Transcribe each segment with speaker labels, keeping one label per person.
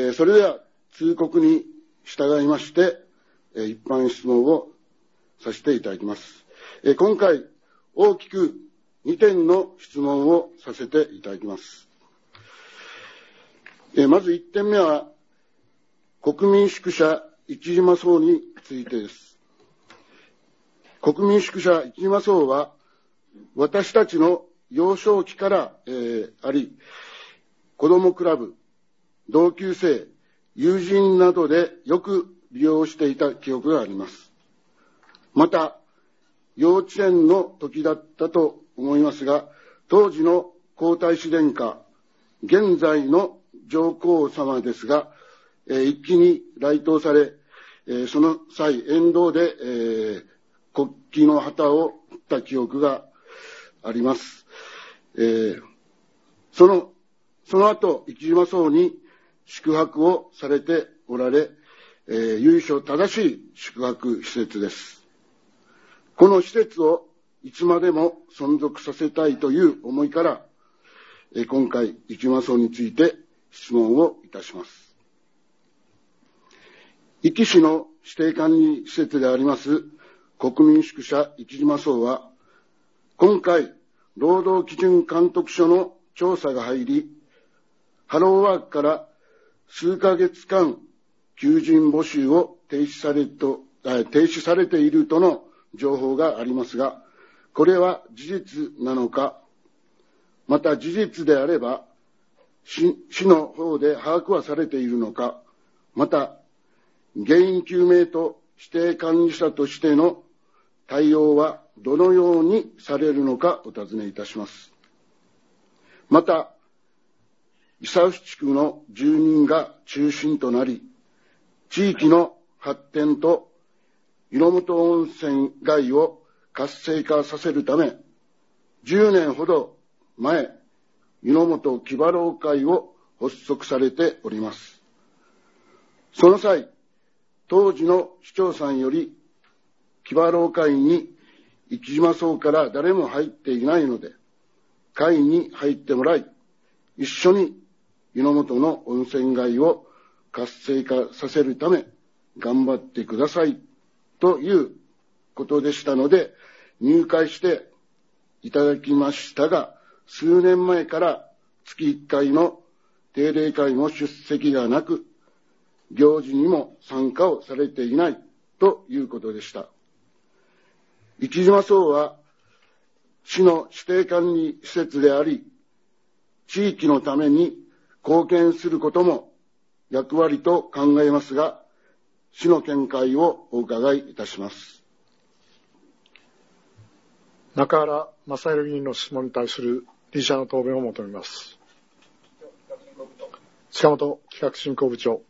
Speaker 1: それでは通告に従いまして、一般質問をさせていただきます。今回、大きく2点の質問をさせていただきます。まず1点目は、国民宿舎市島荘についてです。国民宿舎市島荘は、私たちの幼少期から、あり、子どもクラブ、同級生、友人などでよく利用していた記憶があります。また、幼稚園の時だったと思いますが、当時の皇太子殿下、現在の上皇様ですが、一気に来島され、その際、沿道で、国旗の旗を振った記憶があります。その後、市島荘に宿泊をされておられ、由緒正しい宿泊施設です。この施設をいつまでも存続させたいという思いから、今回、市島荘について質問をいたします。壱岐市の指定管理施設であります国民宿舎市島荘は、今回、労働基準監督署の調査が入り、ハローワークから数ヶ月間、求人募集を停止されているとの情報がありますが、これは事実なのか、また事実であれば、市の方で把握はされているのか、また、原因究明と指定管理者としての対応はどのようにされるのかお尋ねいたします。また、伊佐臼地区の住人が中心となり、地域の発展と湯の本温泉街を活性化させるため、10年ほど前、湯の本木場楼会を発足されております。その際、当時の市長さんより、木場楼会に市島荘から誰も入っていないので、会に入ってもらい、一緒に湯の本の温泉街を活性化させるため、頑張ってくださいということでしたので、入会していただきましたが、数年前から月1回の定例会も出席がなく、行事にも参加をされていないということでした。市島荘は市の指定管理施設であり、地域のために貢献することも役割と考えますが、市の見解をお伺いいたします。
Speaker 2: 中原正宏議員の質問に対する理事者の答弁を求めます。塚本企画振興部長。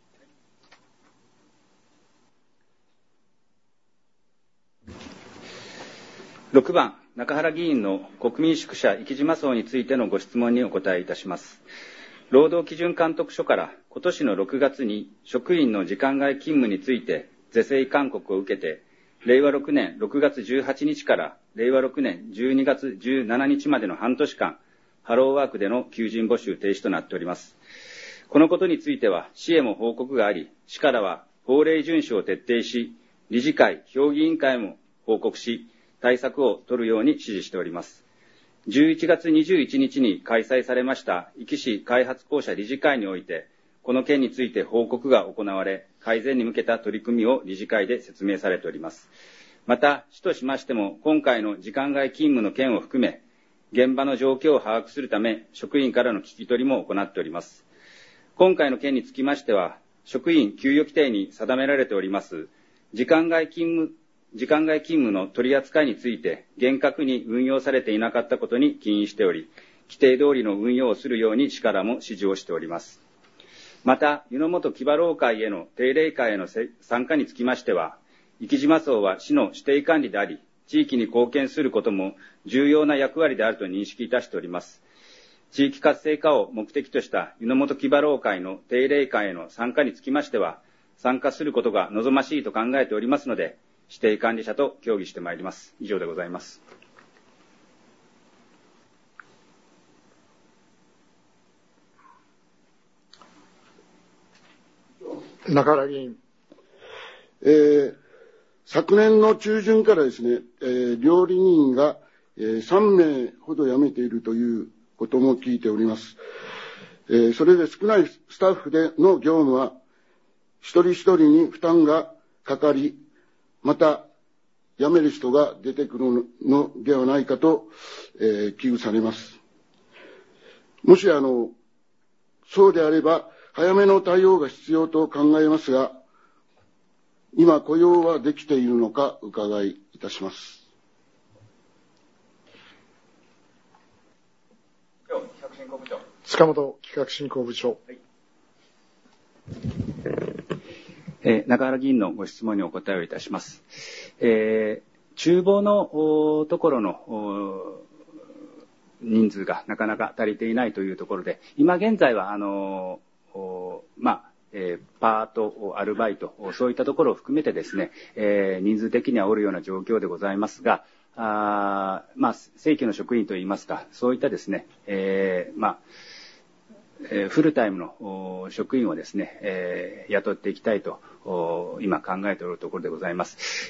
Speaker 3: 6番、中原議員の国民宿舎壱島荘についてのご質問にお答えいたします。労働基準監督署から今年の6月に職員の時間外勤務について是正勧告を受けて、令和6年6月18日から令和6年12月17日までの半年間、ハローワークでの求人募集停止となっております。このことについては市へも報告があり、市からは法令遵守を徹底し、理事会、評議委員会も報告し、対策を取るように指示しております。11月21日に開催されました壱岐市開発公社理事会において、この件について報告が行われ、改善に向けた取り組みを理事会で説明されております。また、市としましても、今回の時間外勤務の件を含め、現場の状況を把握するため、職員からの聞き取りも行っております。今回の件につきましては、職員給与規定に定められております、時間外勤務の取り扱いについて厳格に運用されていなかったことに起因しており、規定通りの運用をするように市からも指示をしております。また、湯の本木場楼会への定例会への参加につきましては、壱島荘は市の指定管理であり、地域に貢献することも重要な役割であると認識いたしております。地域活性化を目的とした湯の本木場楼会の定例会への参加につきましては、参加することが望ましいと考えておりますので、指定管理者と協議してまいります。以上でございます。
Speaker 2: 中原議員。
Speaker 1: 昨年の中旬からですね、料理人が、3名ほど辞めているということも聞いております。それで少ないスタッフでの業務は、一人一人に負担がかかり、また、辞める人が出てくるのではないかと、危惧されます。もし、そうであれば、早めの対応が必要と考えますが、今雇用はできているのか伺いいたします。
Speaker 2: 塚本企画振興部長。はい、
Speaker 3: 中原議員のご質問にお答えをいたします。厨房のところの人数がなかなか足りていないというところで、今現在はパート、アルバイト、そういったところを含めてですね、人数的にはおるような状況でございますが、正規の職員といいますか、そういったですね、フルタイムの職員をですね、雇っていきたいと今考えておるところでございます。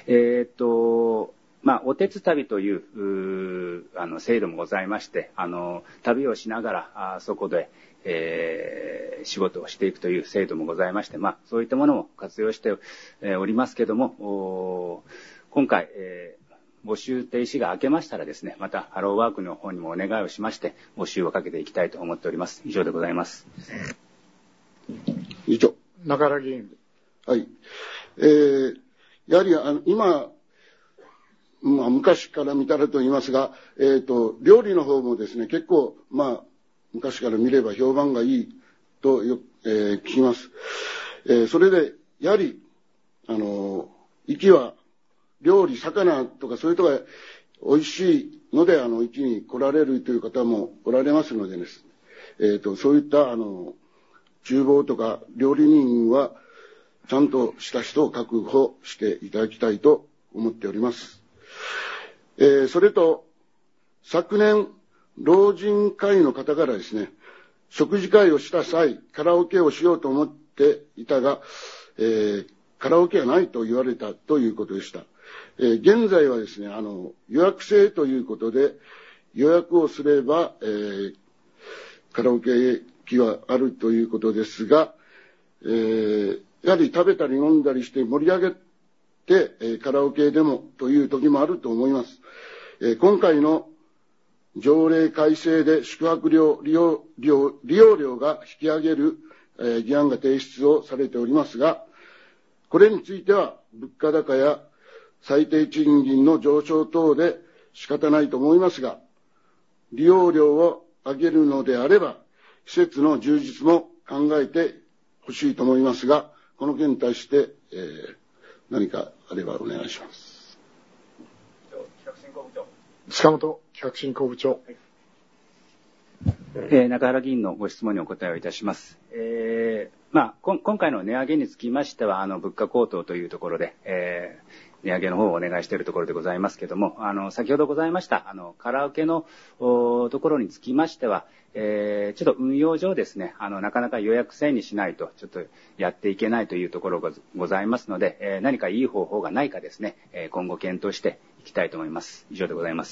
Speaker 3: おてつ旅という制度もございまして、旅をしながらそこで、仕事をしていくという制度もございまして、そういったものも活用しておりますけども、今回、募集停止が明けましたらですね、またハローワークの方にもお願いをしまして、募集をかけていきたいと思っております。以上でございます。
Speaker 1: 以上。
Speaker 2: 中原議員。
Speaker 1: はい。やはり今、昔から見たらと言いますが、料理の方もですね、結構、昔から見れば評判がいいと聞きます。それで、やはり、息は、料理、魚とかそういうとこが美味しいので、息に来られるという方もおられますのでです。そういった、厨房とか料理人は、ちゃんとした人を確保していただきたいと思っております。それと、昨年、老人会の方からですね、食事会をした際、カラオケをしようと思っていたが、カラオケがないと言われたということでした。現在はですね、予約制ということで、予約をすれば、カラオケ機はあるということですが、やはり食べたり飲んだりして盛り上げて、カラオケでもという時もあると思います。今回の条例改正で宿泊料、利用料が引き上げる、議案が提出をされておりますが、これについては物価高や最低賃金の上昇等で仕方ないと思いますが、利用料を上げるのであれば、施設の充実も考えてほしいと思いますが、この件に対して、何かあればお願いします。
Speaker 2: 塚本企画振興部長。
Speaker 3: 中原議員のご質問にお答えをいたします。今回の値上げにつきましては、物価高騰というところで、値上げの方をお願いしているところでございますけれども、先ほどございました、カラオケのところにつきましては、ちょっと運用上ですね、なかなか予約制にしないと、ちょっとやっていけないというところがございますので、何かいい方法がないかですね、今後検討していきたいと思います。以上でございます。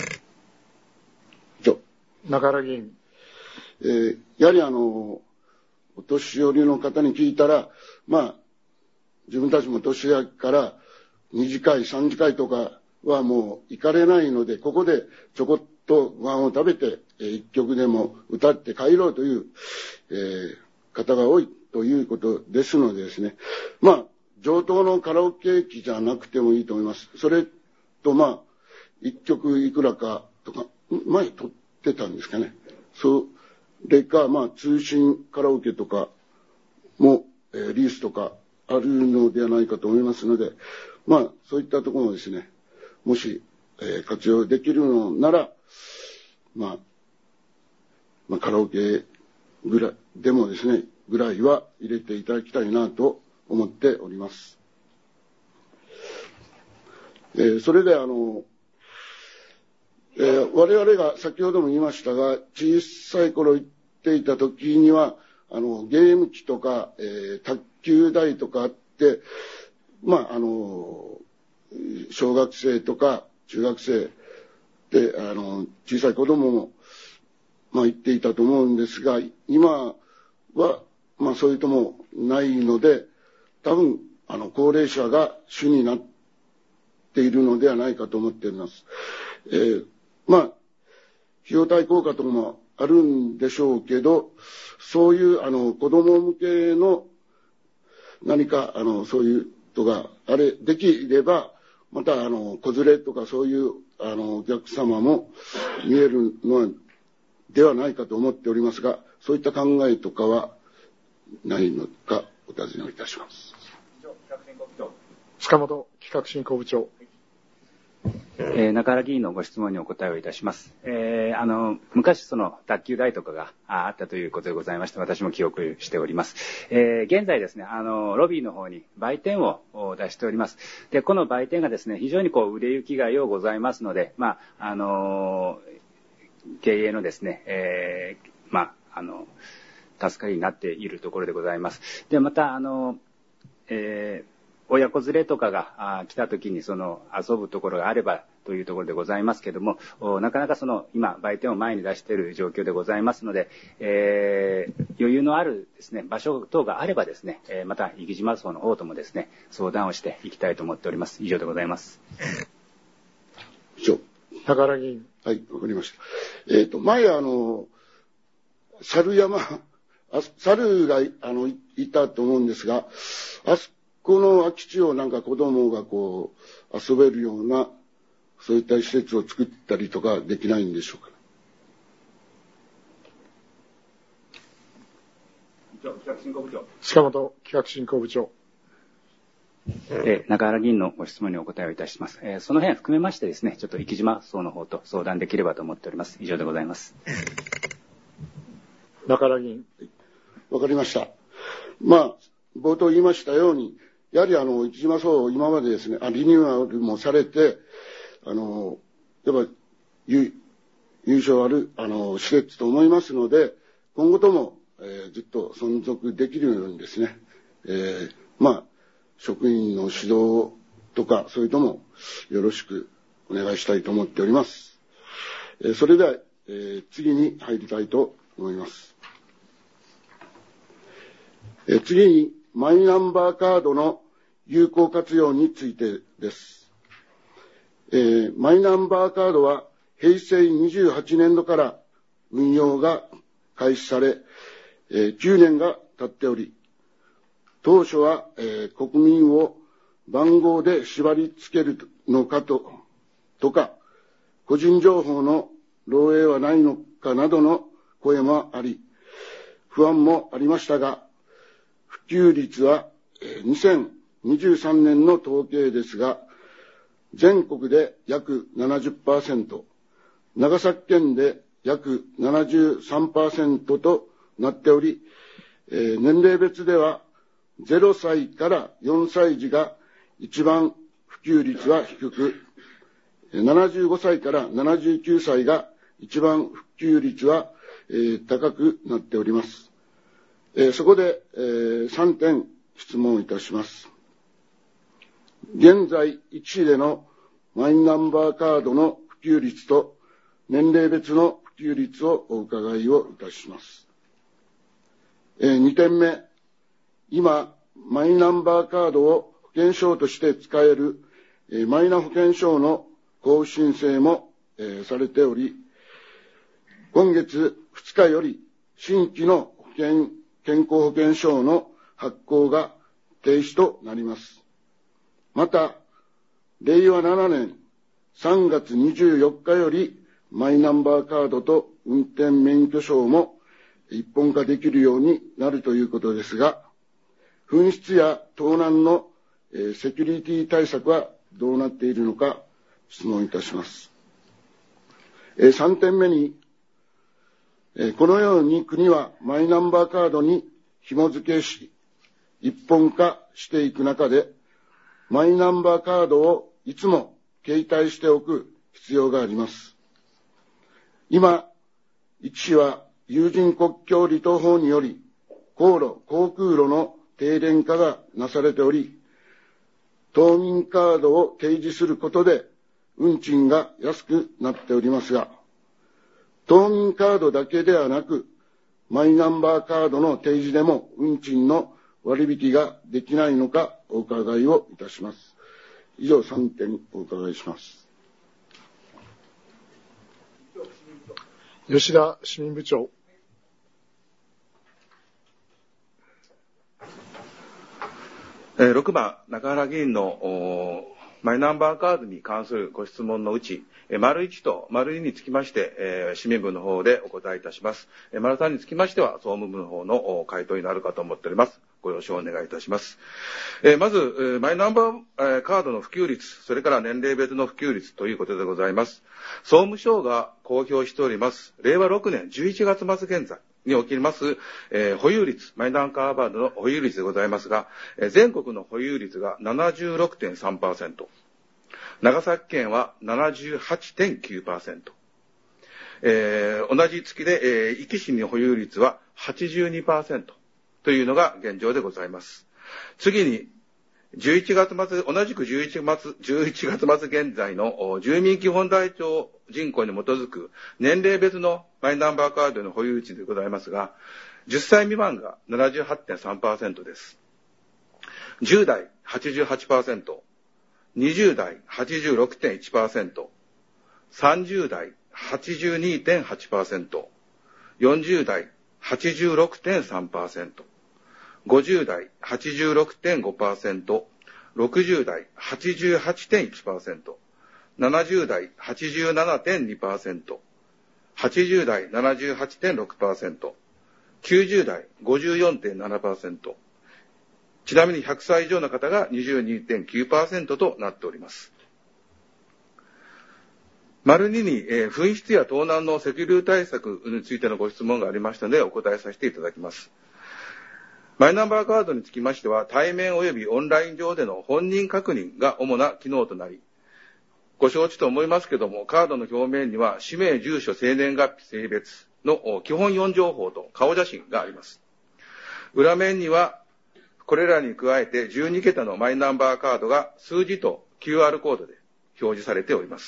Speaker 2: 中原議員。
Speaker 1: やはりお年寄りの方に聞いたら、自分たちも年やから2次会、3次会とかはもう行かれないので、ここでちょこっとご飯を食べて、一曲でも歌って帰ろうという、方が多いということですのでですね、上等のカラオケ機じゃなくてもいいと思います。それと一曲いくらかとか、前取ってたんですかね。それか、通信カラオケとかも、リースとかあるのではないかと思いますので、そういったところもですね、もし、活用できるのなら、カラオケぐらいでもですね、ぐらいは入れていただきたいなと思っております。それで我々が先ほども言いましたが、小さい頃行っていた時には、 ゲーム機とか、卓球台とかあって、小学生とか中学生で、小さい子供も、行っていたと思うんですが、今は、そういうともないので、多分、高齢者が主になっているのではないかと思っております。費用対効果とかもあるんでしょうけど、そういう子供向けの何かそういうとができれば、また子連れとかそういうお客様も見えるのではないかと思っておりますが、そういった考えとかはないのかお尋ねをいたします。
Speaker 2: 塚本企画振興部長。
Speaker 3: 中原議員のご質問にお答えをいたします。昔その卓球台とかがあったということでございまして、私も記憶しております。現在ですね、ロビーの方に売店を出しております。で、この売店がですね、非常に売れ行きがようございますので、経営のですね、助かりになっているところでございます。で、また、親子連れとかが来た時に遊ぶところがあればというところでございますけども、なかなか今売店を前に出している状況でございますので、余裕のあるですね、場所等があればですね、また生島荘の方ともですね、相談をしていきたいと思っております。以上でございます。
Speaker 1: 以上。
Speaker 2: 中原議員。
Speaker 1: はい、わかりました。前猿山、猿がいたと思うんですが、この空き地を子供が遊べるような、そういった施設を作ったりとかできないんでしょうか。
Speaker 2: 塚本企画振興部長。
Speaker 3: 中原議員のご質問にお答えをいたします。その辺含めましてですね、ちょっと生島荘の方と相談できればと思っております。以上でございます。
Speaker 2: 中原議員。
Speaker 1: わかりました。冒頭言いましたように、やはり生島荘、今までですね、リニューアルもされて、やっぱ優勝ある施設と思いますので、今後とも、ずっと存続できるようにですね、職員の指導とか、それともよろしくお願いしたいと思っております。それでは、次に入りたいと思います。次に、マイナンバーカードの有効活用についてです。マイナンバーカードは平成28年度から運用が開始され、9年が経っており、当初は、国民を番号で縛り付けるのかとか、個人情報の漏洩はないのかなどの声もあり、不安もありましたが、普及率は2023年の統計ですが、全国で約 70%、長崎県で約 73% となっており、年齢別では0歳から4歳児が一番普及率は低く、75歳から79歳が一番普及率は高くなっております。そこで3点質問いたします。現在1位でのマイナンバーカードの普及率と年齢別の普及率をお伺いをいたします。2点目、今、マイナンバーカードを保険証として使えるマイナ保険証の交付申請もされており、今月2日より新規の健康保険証の発行が停止となります。また、令和7年3月24日よりマイナンバーカードと運転免許証も一本化できるようになるということですが、紛失や盗難のセキュリティ対策はどうなっているのか質問いたします。3点目に、このように国はマイナンバーカードに紐付けし、一本化していく中で、マイナンバーカードをいつも携帯しておく必要があります。今、一は有人国境離島法により、 航路、航空路の低廉化がなされており、島民カードを提示することで運賃が安くなっておりますが、島民カードだけではなく、マイナンバーカードの提示でも運賃の割引ができないのかお伺いをいたします。以上3点お伺いします。
Speaker 2: 吉田市民部長。
Speaker 4: 6番、中原議員のマイナンバーカードに関するご質問のうち、丸1と丸2につきまして、市民部の方でお答えいたします。丸3につきましては、総務部の方の回答になるかと思っております。ご了承お願いいたします。まず、マイナンバーカードの普及率、それから年齢別の普及率ということでございます。総務省が公表しております、令和6年11月末現在におきます、保有率、マイナンバーカードの保有率でございますが、全国の保有率が 76.3%、長崎県は 78.9%、同じ月で、壱岐市の保有率は 82% というのが現状でございます。次に、11月末、同じく11月末現在の住民基本台帳人口に基づく年齢別のマイナンバーカードの保有率でございますが、10歳未満が 78.3% です。10代 88%、20代 86.1%、30代 82.8%、40代 86.3%、50代 86.5%、60代 88.1%、70代 87.2%、80代 78.6%、90代 54.7%、ちなみに100歳以上の方が 22.9% となっております。丸2に、紛失や盗難のセキュリティ対策についてのご質問がありましたのでお答えさせていただきます。マイナンバーカードにつきましては、対面及びオンライン上での本人確認が主な機能となり、ご承知と思いますけども、カードの表面には氏名、住所、生年月日、性別の基本4情報と顔写真があります。裏面には、これらに加えて12桁のマイナンバーカードが数字と QR コードで表示されております。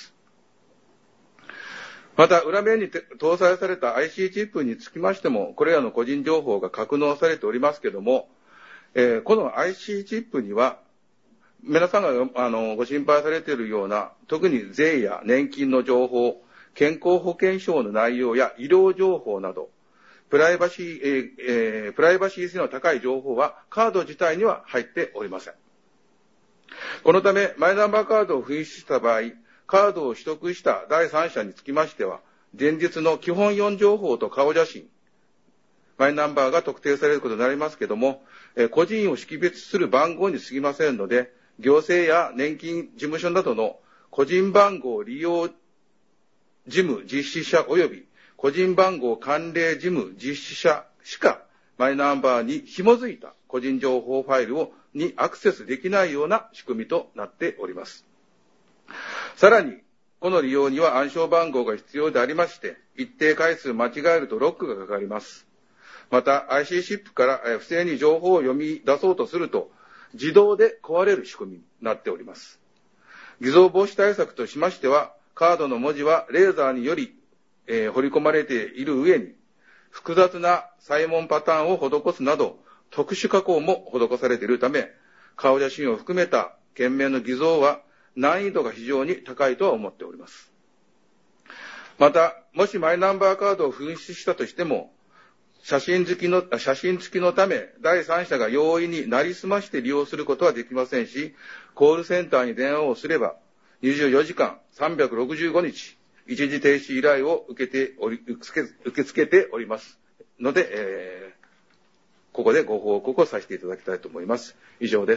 Speaker 4: また、裏面に搭載された IC チップにつきましても、これらの個人情報が格納されておりますけども、この IC チップには、皆さんがご心配されているような、特に税や年金の情報、健康保険証の内容や医療情報など、プライバシー性の高い情報はカード自体には入っておりません。このため、マイナンバーカードを紛失した場合、カードを取得した第三者につきましては、前日の基本4情報と顔写真、マイナンバーが特定されることになりますけども、個人を識別する番号に過ぎませんので、行政や年金事務所などの個人番号利用事務実施者及び個人番号関連事務実施者しかマイナンバーに紐づいた個人情報ファイルにアクセスできないような仕組みとなっております。さらに、この利用には暗証番号が必要でありまして、一定回数間違えるとロックがかかります。また、IC チップから不正に情報を読み出そうとすると、自動で壊れる仕組みになっております。偽造防止対策としましては、カードの文字はレーザーにより、彫り込まれている上に、複雑な細紋パターンを施すなど、特殊加工も施されているため、顔写真を含めた件名の偽造は難易度が非常に高いとは思っております。また、もしマイナンバーカードを紛失したとしても、写真付きのため、第三者が容易になりすまして利用することはできませんし、コールセンターに電話をすれば、24時間365日、一時停止依頼を受け付けておりますので、ここでご報告をさせていただきたいと思います。以上です。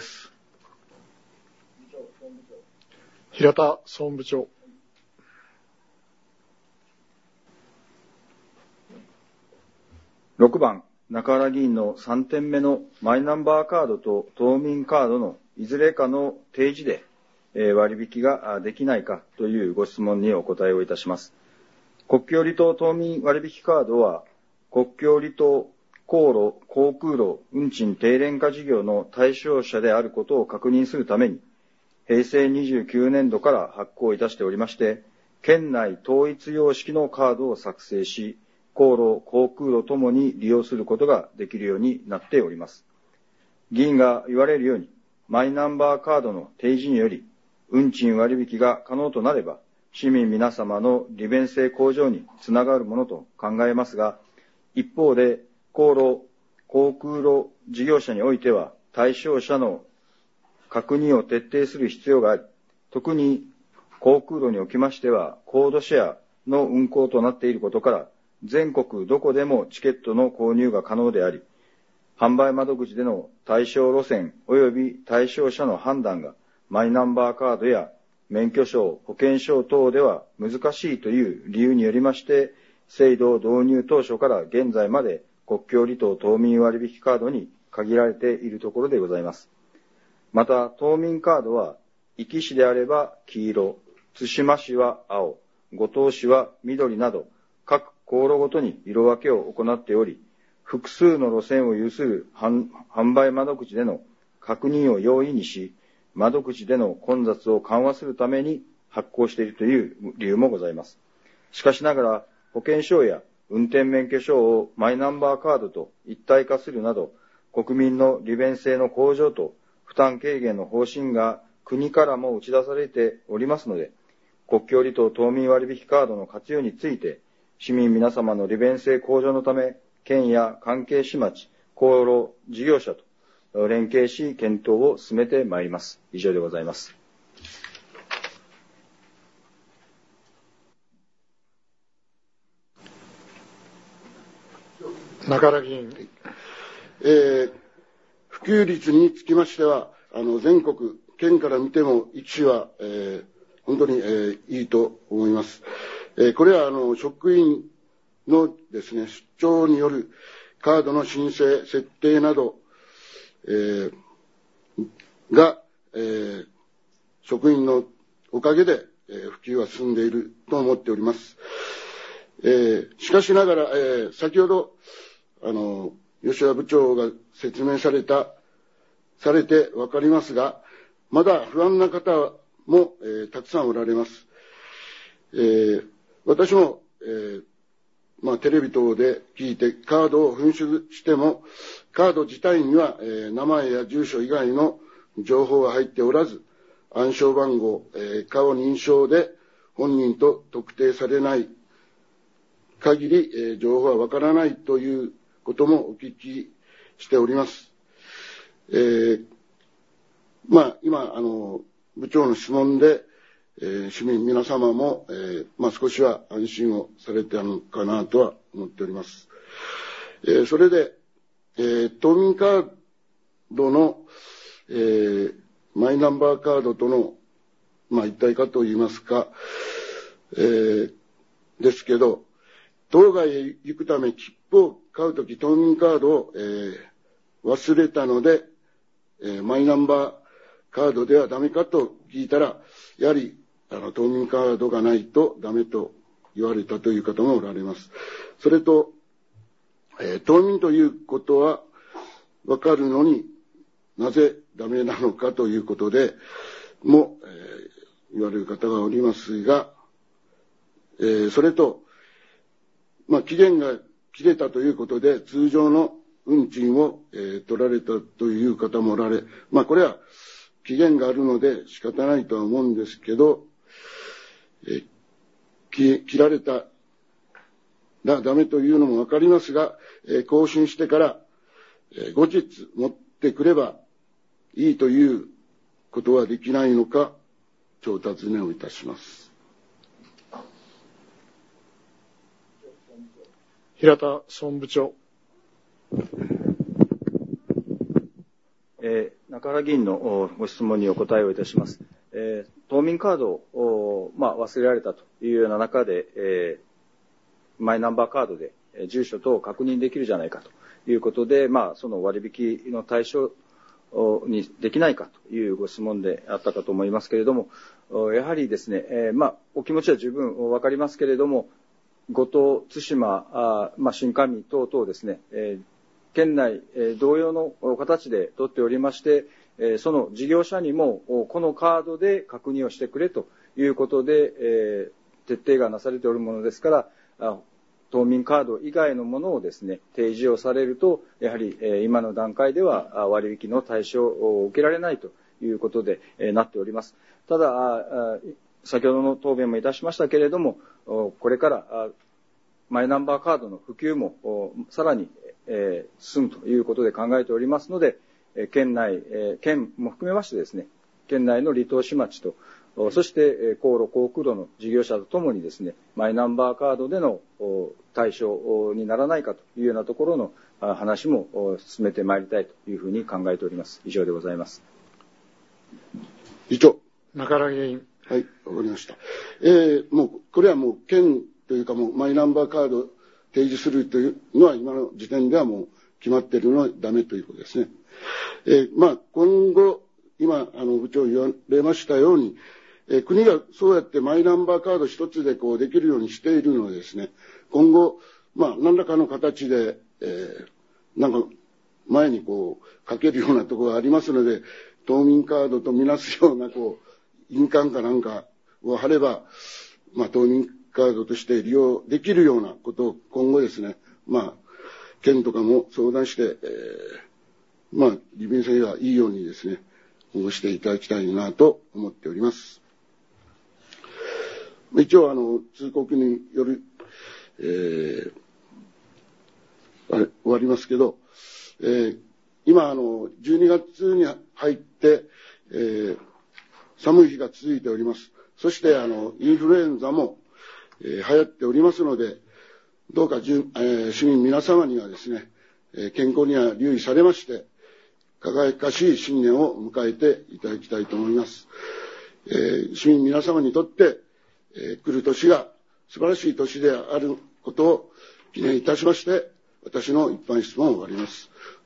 Speaker 2: 平田総務部長。
Speaker 5: 6番、中原議員の3点目のマイナンバーカードと島民カードのいずれかの提示で割引ができないかというご質問にお答えをいたします。国境離島島民割引カードは国境離島航路、航空路、運賃低廉化事業の対象者であることを確認するために、平成29年度から発行いたしておりまして、県内統一様式のカードを作成し、航路、航空路ともに利用することができるようになっております。議員が言われるように、マイナンバーカードの提示により、運賃割引が可能となれば、市民皆様の利便性向上につながるものと考えますが、一方で、航路、航空路事業者においては、対象者の確認を徹底する必要があり、特に航空路におきましては、コードシェアの運行となっていることから、全国どこでもチケットの購入が可能であり、販売窓口での対象路線及び対象者の判断がマイナンバーカードや免許証、保険証等では難しいという理由によりまして、制度導入当初から現在まで国境離島島民割引カードに限られているところでございます。また、島民カードは、壱岐市であれば黄色、対馬市は青、五島市は緑など、各航路ごとに色分けを行っており、複数の路線を有する販売窓口での確認を容易にし、窓口での混雑を緩和するために発行しているという理由もございます。しかしながら、保険証や運転免許証をマイナンバーカードと一体化するなど、国民の利便性の向上と負担軽減の方針が国からも打ち出されておりますので、国境離島島民割引カードの活用について、市民皆様の利便性向上のため、県や関係市町、航路事業者と連携し検討を進めてまいります。以上でございます。
Speaker 2: 中原議員。
Speaker 1: 普及率につきましては、全国、県から見ても1は、本当に、いいと思います。これは職員のですね、出張によるカードの申請、設定など、が、職員のおかげで、普及は進んでいると思っております。しかしながら、先ほど、吉田部長が説明されてわかりますが、まだ不安な方も、たくさんおられます。私も、テレビ等で聞いてカードを紛失しても、カード自体には、名前や住所以外の情報は入っておらず、暗証番号、顔認証で本人と特定されない限り、情報はわからないということもお聞きしております。今、部長の質問で、市民皆様も、少しは安心をされたのかなとは思っております。それで、島民カードの、マイナンバーカードとの、一体化といいますか、ですけど、島外へ行くため切符を買うとき島民カードを、忘れたので、マイナンバーカードではダメかと聞いたら、やはり島民カードがないとダメと言われたという方もおられます。それと、島民ということはわかるのになぜダメなのかということでも、言われる方がおりますが、それと、期限が切れたということで通常の運賃を、取られたという方もおられ、これは期限があるので仕方ないとは思うんですけど、切られたらダメというのもわかりますが、更新してから、後日持ってくればいいということはできないのか、お尋ねをいたします。
Speaker 2: 平田総務部長。
Speaker 5: 中原議員のご質問にお答えをいたします。島民カードを、忘れられたというような中で、マイナンバーカードで住所等を確認できるじゃないかということで、その割引の対象にできないかというご質問であったかと思いますけれども、やはりですね、お気持ちは十分わかりますけれども、五島、対馬、新上等々ですね、 県内、同様の形で取っておりまして、その事業者にもこのカードで確認をしてくれということで、徹底がなされておるものですから、島民カード以外のものをですね、提示をされると、やはり今の段階では割引の対象を受けられないということでなっております。ただ、先ほどの答弁もいたしましたけれども、これからマイナンバーカードの普及もさらに進むということで考えておりますので、県も含めましてですね、県内の離島市町と、そして航路航空路の事業者とともにですね、マイナンバーカードでの対象にならないかというようなところの話も進めてまいりたいというふうに考えております。以上でございます。
Speaker 1: 以上。
Speaker 2: 中原議員。
Speaker 1: はい、わかりました。もう、これはもう、県というかもう、マイナンバーカード提示するというのは、今の時点ではもう決まっているのはダメということですね。今後、今、部長言われましたように、国がそうやってマイナンバーカード一つでできるようにしているのでですね、今後、何らかの形で、なんか、前にかけるようなところがありますので、島民カードとみなすような、印鑑かなんかを貼れば、島民カードとして利用できるようなことを今後ですね、県とかも相談して、利便性がいいようにですね、今後していただきたいなと思っております。一応、通告による、終わりますけど、今、12月に入って、寒い日が続いております。そして、インフルエンザも、流行っておりますので、どうか市民皆様にはですね、健康には留意されまして、輝かしい新年を迎えていただきたいと思います。市民皆様にとって、来る年が素晴らしい年であることを記念いたしまして、私の一般質問を終わります。